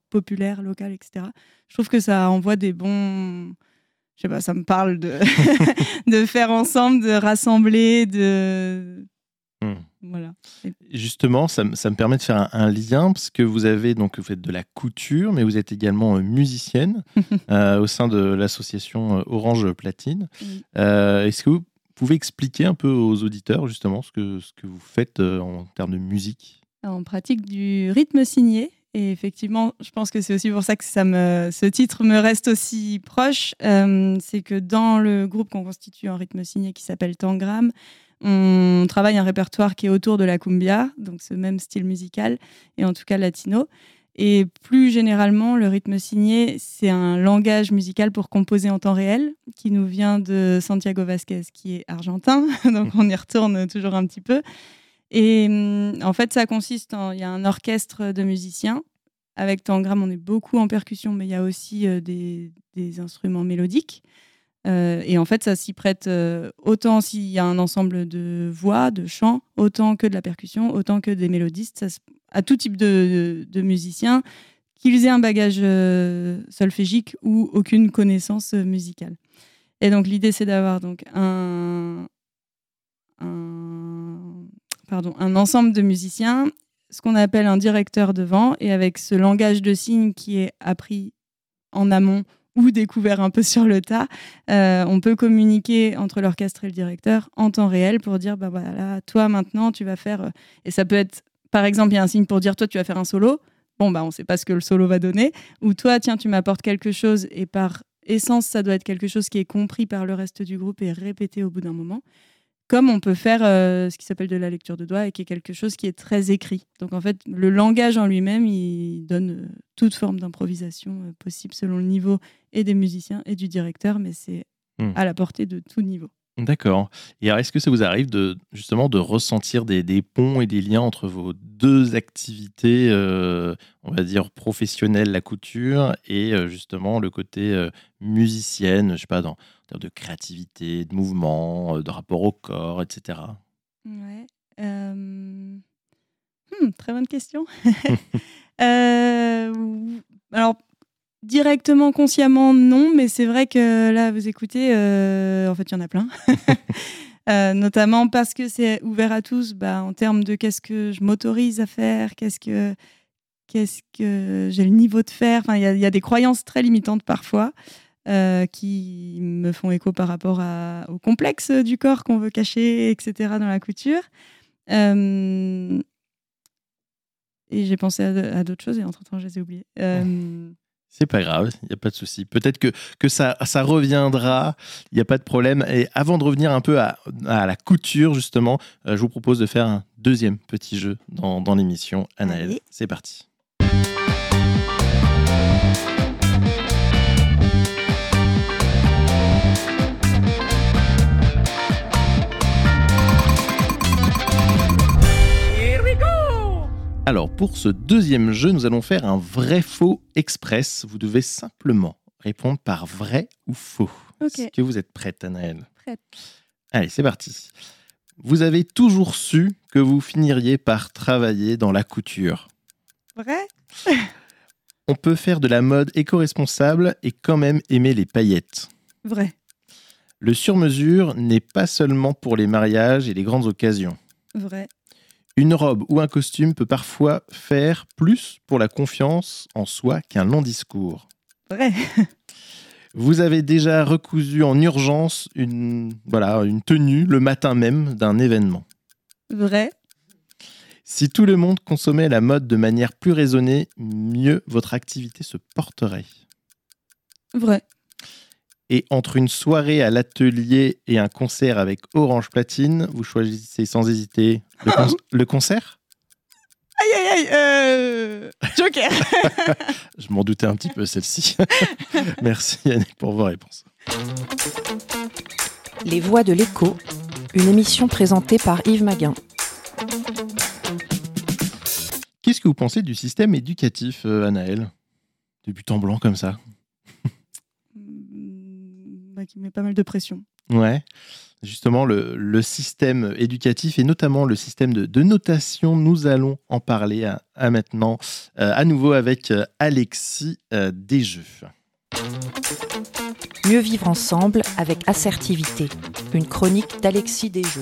S6: populaire, locale, et cetera. Je trouve que ça envoie des bons... Je sais pas, ça me parle de, de faire ensemble, de rassembler, de...
S2: Mmh.
S6: Voilà. Et...
S2: Justement, ça, m- ça me permet de faire un, un lien, parce que vous avez donc vous faites de la couture, mais vous êtes également euh, musicienne euh, au sein de l'association euh, Orange Platine.
S6: Oui.
S2: Euh, est-ce que vous pouvez expliquer un peu aux auditeurs justement ce que, ce que vous faites euh, en termes de musique?
S6: On pratique du rythme signé. Et effectivement, je pense que c'est aussi pour ça que ça me, ce titre me reste aussi proche. Euh, c'est que dans le groupe qu'on constitue en rythme signé qui s'appelle Tangram, on travaille un répertoire qui est autour de la cumbia, donc ce même style musical, et en tout cas latino. Et plus généralement, le rythme signé, c'est un langage musical pour composer en temps réel, qui nous vient de Santiago Vázquez, qui est argentin, donc on y retourne toujours un petit peu. Et en fait, ça consiste en... Il y a un orchestre de musiciens. Avec Tangram, on est beaucoup en percussion, mais il y a aussi euh, des, des instruments mélodiques. Euh, et en fait, ça s'y prête euh, autant s'il y a un ensemble de voix, de chants, autant que de la percussion, autant que des mélodistes, ça se... à tout type de, de, de musiciens, qu'ils aient un bagage euh, solfégique ou aucune connaissance euh, musicale. Et donc, l'idée, c'est d'avoir donc un... un... Pardon, un ensemble de musiciens, ce qu'on appelle un directeur devant, et avec ce langage de signes qui est appris en amont ou découvert un peu sur le tas, euh, on peut communiquer entre l'orchestre et le directeur en temps réel pour dire, bah voilà, toi maintenant tu vas faire... Et ça peut être, par exemple, il y a un signe pour dire, toi tu vas faire un solo, bon bah on ne sait pas ce que le solo va donner, ou toi tiens tu m'apportes quelque chose, et par essence ça doit être quelque chose qui est compris par le reste du groupe et répété au bout d'un moment. Comme on peut faire euh, ce qui s'appelle de la lecture de doigts et qui est quelque chose qui est très écrit. Donc en fait, le langage en lui-même, il donne euh, toute forme d'improvisation euh, possible selon le niveau et des musiciens et du directeur, mais c'est mmh. à la portée de tout niveau.
S2: D'accord. Et alors, est-ce que ça vous arrive de, justement de ressentir des, des ponts et des liens entre vos deux activités, euh, on va dire professionnelles, la couture, et euh, justement le côté euh, musicienne, je sais pas, dans, dans de créativité, de mouvement, euh, de rapport au corps, et cetera.
S6: Ouais. Euh... Hmm, très bonne question. euh... Alors, directement, consciemment, non, mais c'est vrai que là, vous écoutez, euh, en fait, il y en a plein. euh, notamment parce que c'est ouvert à tous, bah, en termes de qu'est-ce que je m'autorise à faire, qu'est-ce que, qu'est-ce que j'ai le niveau de faire. Enfin, il y, y a des croyances très limitantes parfois euh, qui me font écho par rapport à, au complexe du corps qu'on veut cacher, et cetera dans la couture. Euh, et j'ai pensé à, à d'autres choses et entre-temps, je les ai oubliées. Euh,
S2: C'est pas grave, il n'y a pas de souci. Peut-être que, que ça, ça reviendra, il n'y a pas de problème. Et avant de revenir un peu à, à la couture, justement, euh, je vous propose de faire un deuxième petit jeu dans, dans l'émission. Anaëlle, Allez. C'est parti. Alors, pour ce deuxième jeu, nous allons faire un vrai-faux express. Vous devez simplement répondre par vrai ou faux.
S6: Okay.
S2: Est-ce que vous êtes prête, Anaëlle ?
S6: Prête.
S2: Allez, c'est parti. Vous avez toujours su que vous finiriez par travailler dans la couture.
S6: Vrai ?
S2: On peut faire de la mode éco-responsable et quand même aimer les paillettes.
S6: Vrai.
S2: Le sur-mesure n'est pas seulement pour les mariages et les grandes occasions.
S6: Vrai.
S2: Une robe ou un costume peut parfois faire plus pour la confiance en soi qu'un long discours.
S6: Vrai.
S2: Vous avez déjà recousu en urgence une, voilà, une tenue le matin même d'un événement.
S6: Vrai.
S2: Si tout le monde consommait la mode de manière plus raisonnée, mieux votre activité se porterait.
S6: Vrai.
S2: Et entre une soirée à l'atelier et un concert avec Orange Platine, vous choisissez sans hésiter le, con- le concert ?
S6: Aïe, aïe, aïe, euh... Joker.
S2: Je m'en doutais un petit peu, celle-ci. Merci Yannick pour vos réponses.
S5: Les Voix de l'écho, une émission présentée par Yves Maguin.
S2: Qu'est-ce que vous pensez du système éducatif, euh, Anaëlle ? Du but en blanc comme ça ?
S6: Qui met pas mal de pression.
S2: Ouais. justement le, le système éducatif et notamment le système de, de notation. Nous allons en parler à, à maintenant, euh, à nouveau avec euh, Alexis euh, Desjeux.
S5: Mieux vivre ensemble avec assertivité. Une chronique d'Alexis Desjeux.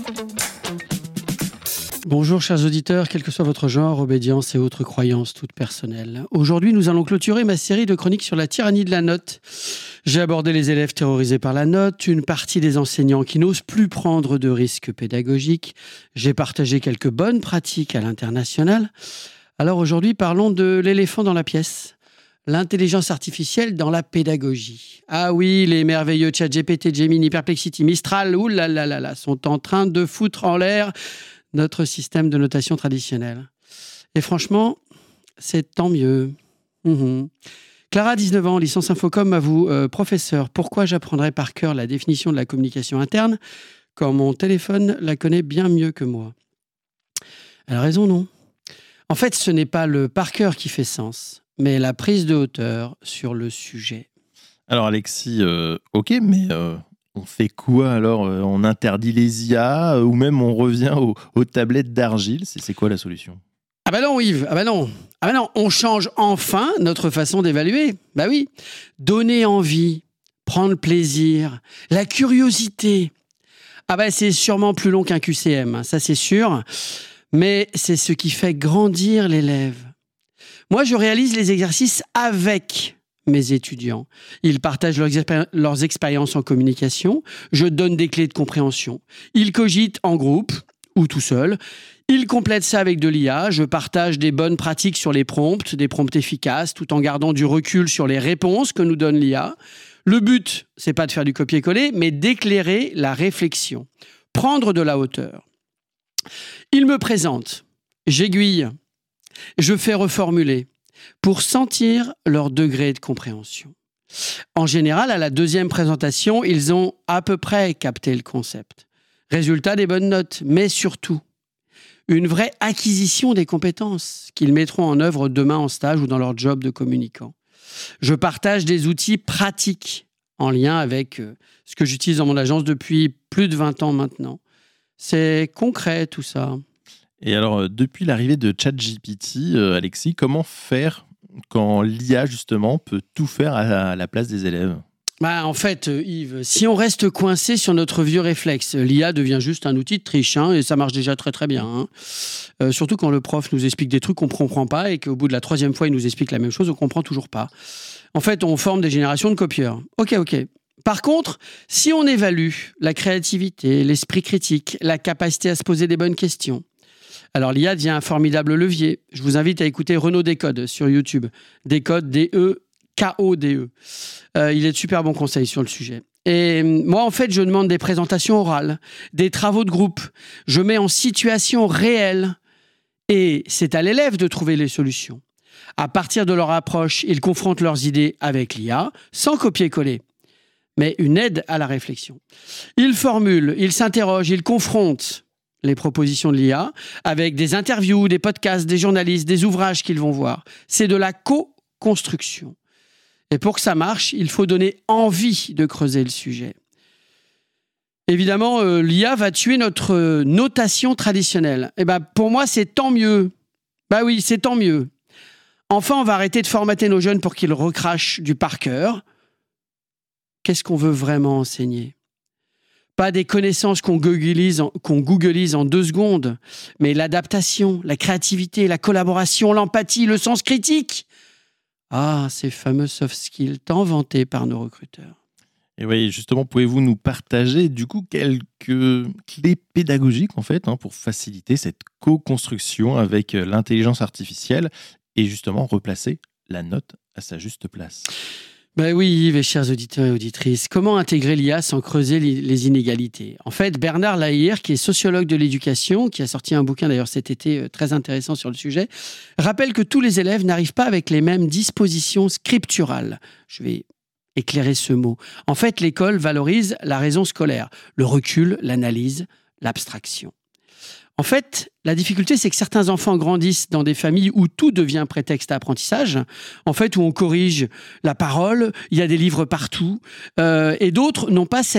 S4: Bonjour chers auditeurs, quel que soit votre genre, obédience et autres croyances toutes personnelles. Aujourd'hui, nous allons clôturer ma série de chroniques sur la tyrannie de la note. J'ai abordé les élèves terrorisés par la note, une partie des enseignants qui n'osent plus prendre de risques pédagogiques. J'ai partagé quelques bonnes pratiques à l'international. Alors aujourd'hui, parlons de l'éléphant dans la pièce. L'intelligence artificielle dans la pédagogie. Ah oui, les merveilleux ChatGPT, Gemini, Perplexity, Mistral, oulalalala, sont en train de foutre en l'air notre système de notation traditionnel. Et franchement, c'est tant mieux. Mmh. Clara, dix-neuf ans, licence Infocom, à vous, euh, professeur, pourquoi j'apprendrais par cœur la définition de la communication interne quand mon téléphone la connaît bien mieux que moi? Elle a raison, non? En fait, ce n'est pas le par cœur qui fait sens, mais la prise de hauteur sur le sujet.
S2: Alors Alexis, euh, ok, mais... Euh... on fait quoi alors? On interdit les I A ou même on revient aux, aux tablettes d'argile? C'est, c'est quoi la solution?
S4: Ah bah non Yves, ah bah non, ah bah non, on change enfin notre façon d'évaluer. Bah oui, donner envie, prendre plaisir, la curiosité. Ah bah c'est sûrement plus long qu'un Q C M, ça c'est sûr, mais c'est ce qui fait grandir l'élève. Moi je réalise les exercices avec mes étudiants. Ils partagent leurs, expéri- leurs expériences en communication. Je donne des clés de compréhension. Ils cogitent en groupe ou tout seuls. Ils complètent ça avec de l'I A. Je partage des bonnes pratiques sur les prompts, des prompts efficaces, tout en gardant du recul sur les réponses que nous donne l'I A. Le but, c'est pas de faire du copier-coller, mais d'éclairer la réflexion. Prendre de la hauteur. Ils me présentent. J'aiguille. Je fais reformuler, pour sentir leur degré de compréhension. En général, à la deuxième présentation, ils ont à peu près capté le concept. Résultat, des bonnes notes, mais surtout, une vraie acquisition des compétences qu'ils mettront en œuvre demain en stage ou dans leur job de communicant. Je partage des outils pratiques en lien avec ce que j'utilise dans mon agence depuis plus de vingt ans maintenant. C'est concret tout ça.
S2: Et alors, depuis l'arrivée de ChatGPT, euh, Alexis, comment faire quand l'I A, justement, peut tout faire à la place des élèves?
S4: Bah, en fait, Yves, si on reste coincé sur notre vieux réflexe, l'I A devient juste un outil de triche, hein, et ça marche déjà très très bien. Hein. Euh, surtout quand le prof nous explique des trucs qu'on ne comprend pas et qu'au bout de la troisième fois, il nous explique la même chose, on ne comprend toujours pas. En fait, on forme des générations de copieurs. Ok, ok. Par contre, si on évalue la créativité, l'esprit critique, la capacité à se poser des bonnes questions, alors l'I A devient un formidable levier. Je vous invite à écouter Renaud Décode sur YouTube. Décode, D E K O D E. Euh, il est de super bons conseils sur le sujet. Et moi, en fait, je demande des présentations orales, des travaux de groupe. Je mets en situation réelle. Et c'est à l'élève de trouver les solutions. À partir de leur approche, ils confrontent leurs idées avec l'I A, sans copier-coller, mais une aide à la réflexion. Ils formulent, ils s'interrogent, ils confrontent les propositions de l'I A avec des interviews, des podcasts, des journalistes, des ouvrages qu'ils vont voir. C'est de la co-construction. Et pour que ça marche, il faut donner envie de creuser le sujet. Évidemment, euh, l'I A va tuer notre euh, notation traditionnelle. Et ben, pour moi, c'est tant mieux. Bah oui, c'est tant mieux. Enfin, on va arrêter de formater nos jeunes pour qu'ils recrachent du par cœur. Qu'est-ce qu'on veut vraiment enseigner ? Pas des connaissances qu'on googleise, en, qu'on googleise en deux secondes, mais l'adaptation, la créativité, la collaboration, l'empathie, le sens critique. Ah, ces fameux soft skills tant vantés par nos recruteurs.
S2: Et oui, justement, pouvez-vous nous partager du coup quelques clés pédagogiques en fait hein, pour faciliter cette co-construction avec l'intelligence artificielle et justement replacer la note à sa juste place?
S4: Ben oui, Yves et chers auditeurs et auditrices, comment intégrer l'I A sans creuser les inégalités? En fait, Bernard Lahire, qui est sociologue de l'éducation, qui a sorti un bouquin d'ailleurs cet été très intéressant sur le sujet, rappelle que tous les élèves n'arrivent pas avec les mêmes dispositions scripturales. Je vais éclairer ce mot. En fait, l'école valorise la raison scolaire, le recul, l'analyse, l'abstraction. En fait, la difficulté, c'est que certains enfants grandissent dans des familles où tout devient prétexte à apprentissage, en fait, où on corrige la parole, il y a des livres partout, euh, et d'autres n'ont pas cette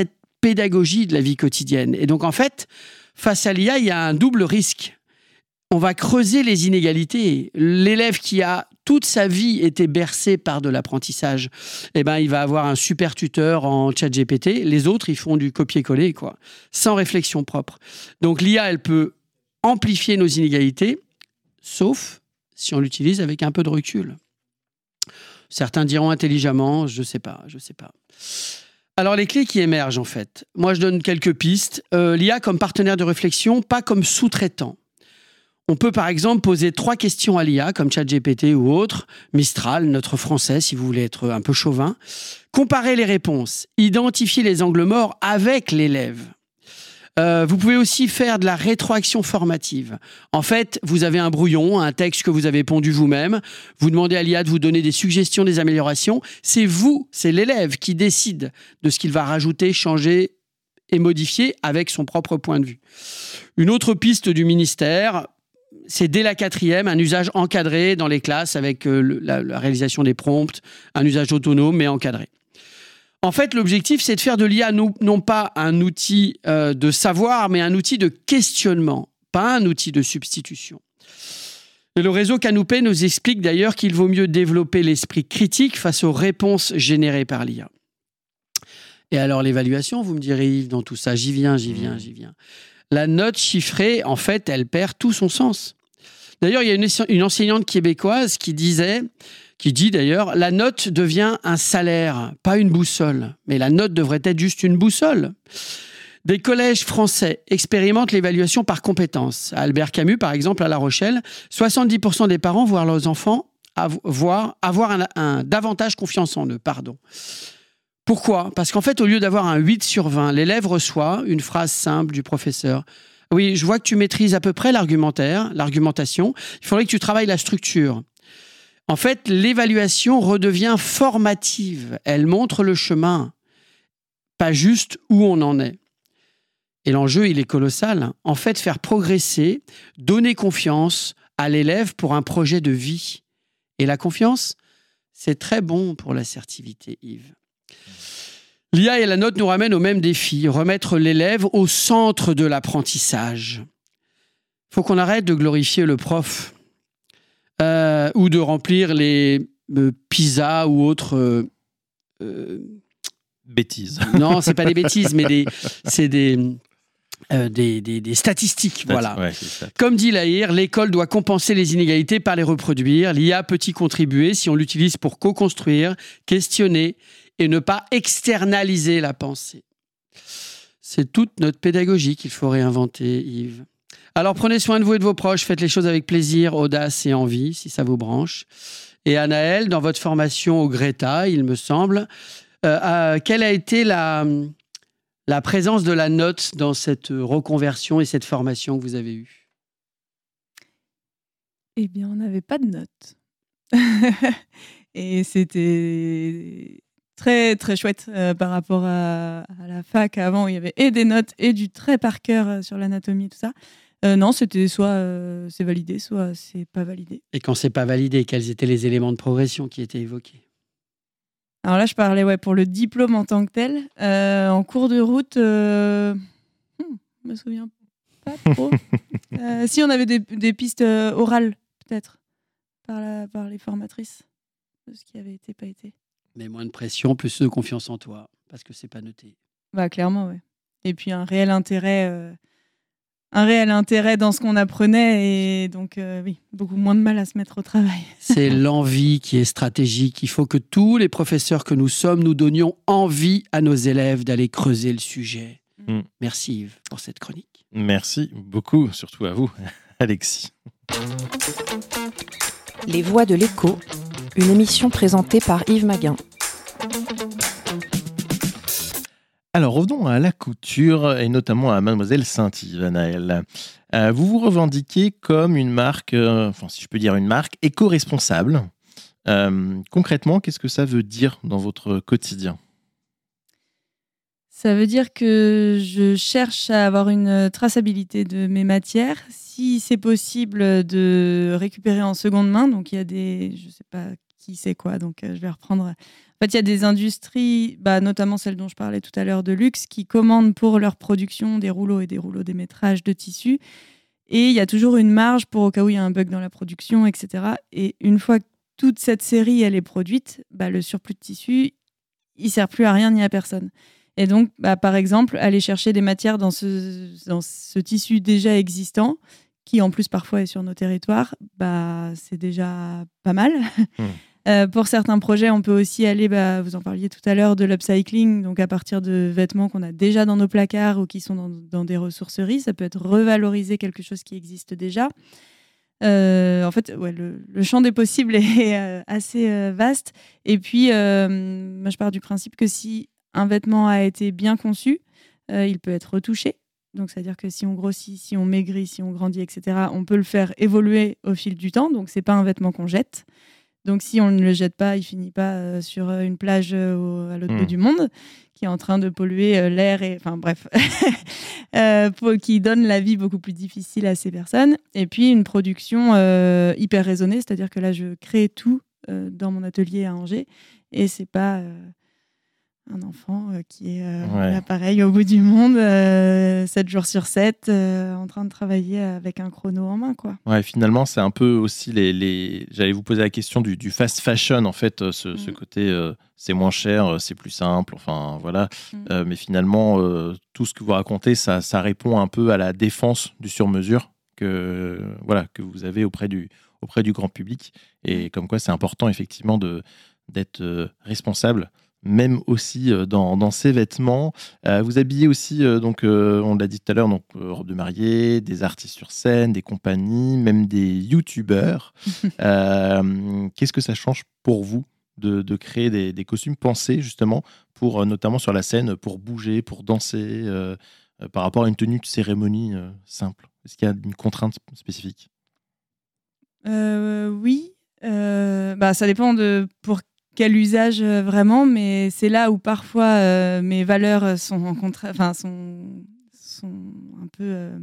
S4: pédagogie de la vie quotidienne. Et donc, en fait, face à l'I A, il y a un double risque. On va creuser les inégalités. L'élève qui a toute sa vie été bercé par de l'apprentissage, eh ben, il va avoir un super tuteur en ChatGPT. Les autres, ils font du copier-coller, quoi, sans réflexion propre. Donc, l'I A, elle peut amplifier nos inégalités, sauf si on l'utilise avec un peu de recul. Certains diront intelligemment, je ne sais pas, je sais pas. Alors, les clés qui émergent, en fait. Moi, je donne quelques pistes. Euh, L'I A comme partenaire de réflexion, pas comme sous-traitant. On peut par exemple poser trois questions à l'I A, comme ChatGPT ou autre, Mistral, notre français, si vous voulez être un peu chauvin. Comparer les réponses, identifier les angles morts avec l'élève. Euh, vous pouvez aussi faire de la rétroaction formative. En fait, vous avez un brouillon, un texte que vous avez pondu vous-même. Vous demandez à l'I A de vous donner des suggestions, des améliorations. C'est vous, c'est l'élève qui décide de ce qu'il va rajouter, changer et modifier avec son propre point de vue. Une autre piste du ministère, c'est dès la quatrième, un usage encadré dans les classes avec euh, la, la réalisation des prompts, un usage autonome mais encadré. En fait, l'objectif, c'est de faire de l'I A non, non pas un outil euh, de savoir, mais un outil de questionnement, pas un outil de substitution. Et le réseau Canopé nous explique d'ailleurs qu'il vaut mieux développer l'esprit critique face aux réponses générées par l'I A. Et alors l'évaluation, vous me direz, Yves, dans tout ça, j'y viens, j'y viens, j'y viens. La note chiffrée, en fait, elle perd tout son sens. D'ailleurs, il y a une, une enseignante québécoise qui disait, qui dit d'ailleurs, la note devient un salaire, pas une boussole. Mais la note devrait être juste une boussole. Des collèges français expérimentent l'évaluation par compétences. À Albert Camus, par exemple, à La Rochelle, soixante-dix pour cent des parents voient leurs enfants avoir, avoir un, un, davantage confiance en eux. Pardon. Pourquoi ? Parce qu'en fait, au lieu d'avoir un huit sur vingt, l'élève reçoit une phrase simple du professeur. Oui, je vois que tu maîtrises à peu près l'argumentaire, l'argumentation. Il faudrait que tu travailles la structure. En fait, l'évaluation redevient formative. Elle montre le chemin, pas juste où on en est. Et l'enjeu, il est colossal. En fait, faire progresser, donner confiance à l'élève pour un projet de vie. Et la confiance, c'est très bon pour l'assertivité, Yves. L'I A et la note nous ramènent au même défi, remettre l'élève au centre de l'apprentissage. Il faut qu'on arrête de glorifier le prof euh, ou de remplir les euh, PISA ou autres... Euh, euh,
S2: bêtises.
S4: Non, c'est pas des bêtises, mais des, c'est des, euh, des, des, des statistiques. Stat- voilà.
S2: Ouais, c'est ça.
S4: Comme dit Lahire, l'école doit compenser les inégalités par les reproduire. L'I A peut y contribuer si on l'utilise pour co-construire, questionner et ne pas externaliser la pensée. C'est toute notre pédagogie qu'il faut réinventer, Yves. Alors prenez soin de vous et de vos proches, faites les choses avec plaisir, audace et envie, si ça vous branche. Et Anaëlle, dans votre formation au Greta, il me semble, euh, euh, quelle a été la, la présence de la note dans cette reconversion et cette formation que vous avez eue ?
S6: Eh bien, on n'avait pas de notes. Et c'était... très très chouette euh, par rapport à, à la fac avant où il y avait et des notes et du très par cœur euh, sur l'anatomie, tout ça. Euh, non, c'était soit euh, c'est validé, soit c'est pas validé.
S4: Et quand c'est pas validé, quels étaient les éléments de progression qui étaient évoqués ?
S6: Alors là, je parlais ouais, pour le diplôme en tant que tel. Euh, en cours de route, euh... hmm, je me souviens pas trop. euh, si, on avait des, des pistes euh, orales, peut-être, par, la, par les formatrices, de ce qui avait été, pas été.
S4: Mais moins de pression, plus de confiance en toi, parce que c'est pas noté.
S6: Bah clairement, ouais. Et puis un réel intérêt, euh, un réel intérêt dans ce qu'on apprenait, et donc euh, oui, beaucoup moins de mal à se mettre au travail.
S4: C'est l'envie qui est stratégique. Il faut que tous les professeurs que nous sommes, nous donnions envie à nos élèves d'aller creuser le sujet. Mm. Merci Yves pour cette chronique.
S2: Merci beaucoup, surtout à vous, Alexis.
S5: Les Voix de l'écho, une émission présentée par Yves Maguin.
S2: Alors revenons à la couture et notamment à Mademoiselle Saint-Yves, Anaëlle. Euh, vous vous revendiquez comme une marque, euh, enfin si je peux dire une marque, éco-responsable. Euh, concrètement, qu'est-ce que ça veut dire dans votre quotidien ?
S6: Ça veut dire que je cherche à avoir une traçabilité de mes matières. Si c'est possible de récupérer en seconde main, donc il y a des, je sais pas qui sait quoi. Donc, euh, je vais reprendre. En fait, il y a des industries, bah, notamment celle dont je parlais tout à l'heure de luxe, qui commandent pour leur production des rouleaux et des rouleaux d'émétrage de tissu. Et il y a toujours une marge pour au cas où il y a un bug dans la production, et cetera. Et une fois que toute cette série elle est produite, bah, le surplus de tissu, il ne sert plus à rien ni à personne. Et donc, bah, par exemple, aller chercher des matières dans ce, dans ce tissu déjà existant, qui en plus parfois est sur nos territoires, bah, c'est déjà pas mal. Mmh. Euh, pour certains projets, on peut aussi aller, bah, vous en parliez tout à l'heure, de l'upcycling, donc à partir de vêtements qu'on a déjà dans nos placards ou qui sont dans, dans des ressourceries. Ça peut être revaloriser quelque chose qui existe déjà. Euh, en fait, ouais, le, le champ des possibles est euh, assez euh, vaste. Et puis, euh, moi, je pars du principe que si un vêtement a été bien conçu, euh, il peut être retouché. Donc, c'est-à-dire que si on grossit, si on maigrit, si on grandit, et cetera, on peut le faire évoluer au fil du temps. Donc, c'est pas un vêtement qu'on jette. Donc, si on ne le jette pas, il finit pas euh, sur une plage euh, au, à l'autre mmh. bout du monde, qui est en train de polluer euh, l'air et, enfin, bref, euh, pour, qui donne la vie beaucoup plus difficile à ces personnes. Et puis, une production euh, hyper raisonnée, c'est-à-dire que là, je crée tout euh, dans mon atelier à Angers, et c'est pas euh, un enfant euh, qui est euh, ouais. là, pareil, au bout du monde, euh, sept jours sur sept, euh, en train de travailler avec un chrono en main, quoi.
S2: Ouais, finalement, c'est un peu aussi les... les... J'allais vous poser la question du, du fast fashion, en fait, ce, mmh. ce côté, euh, c'est moins cher, c'est plus simple, enfin, voilà. Mmh. Euh, mais finalement, euh, tout ce que vous racontez, ça, ça répond un peu à la défense du sur-mesure que, voilà, que vous avez auprès du, auprès du grand public. Et comme quoi, c'est important, effectivement, de, d'être euh, responsable, même aussi euh, dans, dans ces vêtements. Euh, vous habillez aussi, euh, donc, euh, on l'a dit tout à l'heure, donc, euh, robes de mariée, des artistes sur scène, des compagnies, même des youtubeurs. euh, qu'est-ce que ça change pour vous de, de créer des, des costumes pensés, justement, pour, euh, notamment sur la scène, pour bouger, pour danser, euh, euh, par rapport à une tenue de cérémonie euh, simple? Est-ce qu'il y a une contrainte spécifique?
S6: euh, Oui. Euh, bah, ça dépend de pour quel usage euh, vraiment, mais c'est là où parfois euh, mes valeurs sont, en contra... enfin, sont, sont un peu euh,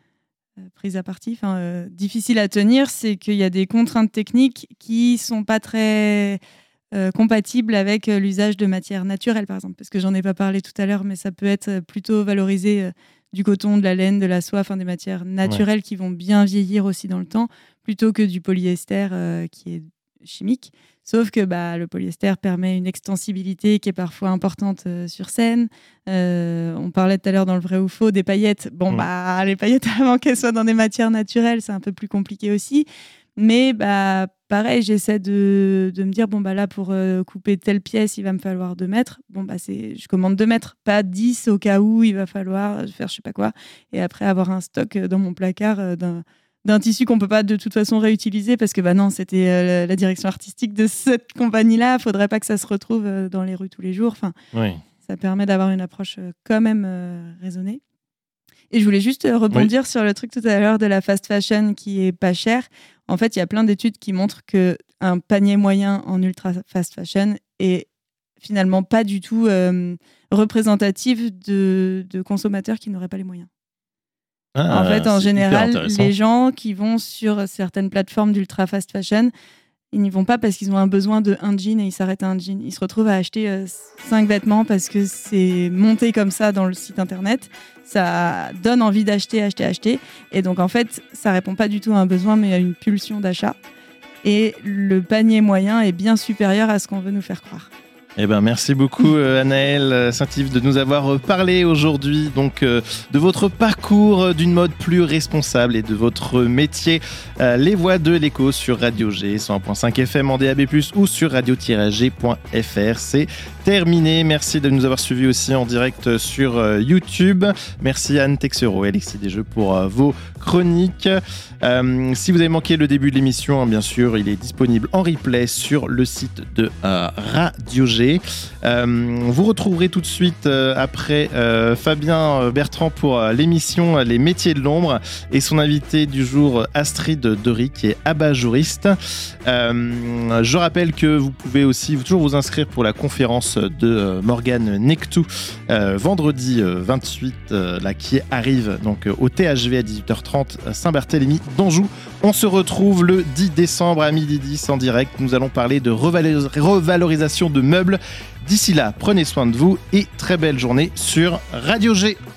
S6: prises à partie, enfin, euh, difficiles à tenir. C'est qu'il y a des contraintes techniques qui ne sont pas très euh, compatibles avec euh, l'usage de matières naturelles, par exemple. Parce que j'en ai pas parlé tout à l'heure, mais ça peut être plutôt valorisé euh, du coton, de la laine, de la soie, enfin, des matières naturelles ouais. qui vont bien vieillir aussi dans le temps, plutôt que du polyester euh, qui est chimique. Sauf que bah, le polyester permet une extensibilité qui est parfois importante euh, sur scène. Euh, on parlait tout à l'heure dans le vrai ou faux des paillettes. Bon, mmh. bah, les paillettes, avant qu'elles soient dans des matières naturelles, c'est un peu plus compliqué aussi. Mais bah, pareil, j'essaie de, de me dire, bon, bah, là, pour euh, couper telle pièce, il va me falloir deux mètres. Bon, bah, c'est, je commande deux mètres, pas dix au cas où il va falloir faire je sais pas quoi. Et après, avoir un stock dans mon placard euh, d'un d'un tissu qu'on peut pas de toute façon réutiliser parce que bah non, c'était euh, la direction artistique de cette compagnie-là. Faudrait pas que ça se retrouve euh, dans les rues tous les jours. Enfin, oui. Ça permet d'avoir une approche euh, quand même euh, raisonnée. Et je voulais juste euh, rebondir oui. sur le truc tout à l'heure de la fast fashion qui est pas chère. En fait, il y a plein d'études qui montrent que un panier moyen en ultra fast fashion est finalement pas du tout euh, représentatif de, de consommateurs qui n'auraient pas les moyens. Ah, en fait, en général, les gens qui vont sur certaines plateformes d'ultra fast fashion, ils n'y vont pas parce qu'ils ont un besoin de un jean et ils s'arrêtent à un jean. Ils se retrouvent à acheter euh, cinq vêtements parce que c'est monté comme ça dans le site internet. Ça donne envie d'acheter, acheter, acheter. Et donc, en fait, ça répond pas du tout à un besoin, mais à une pulsion d'achat. Et le panier moyen est bien supérieur à ce qu'on veut nous faire croire.
S2: Eh ben, merci beaucoup euh, Anaëlle Saint-Yves de nous avoir parlé aujourd'hui donc, euh, de votre parcours euh, d'une mode plus responsable et de votre métier. Euh, les voix de l'écho sur Radio G, cent un virgule cinq F M en D A B plus, ou sur radio tiret g point f r. C'est terminé. Merci de nous avoir suivis aussi en direct sur euh, YouTube. Merci Anne Texero et Alexis Desjeux pour euh, vos chroniques. Euh, si vous avez manqué le début de l'émission, hein, bien sûr, il est disponible en replay sur le site de euh, Radio G. G. Euh, vous retrouverez tout de suite euh, après euh, Fabien Bertrand pour euh, l'émission Les métiers de l'ombre et son invité du jour Astrid Dory qui est abat-jouriste. Euh, je rappelle que vous pouvez aussi vous, toujours vous inscrire pour la conférence de euh, Morgane Nectou euh, vendredi euh, vingt-huit euh, là, qui arrive donc euh, au T H V à dix-huit heures trente à Saint-Barthélemy d'Anjou. On se retrouve le dix décembre à midi dix en direct. Nous allons parler de revaloris- revalorisation de meubles. D'ici là, prenez soin de vous et très belle journée sur Radio G.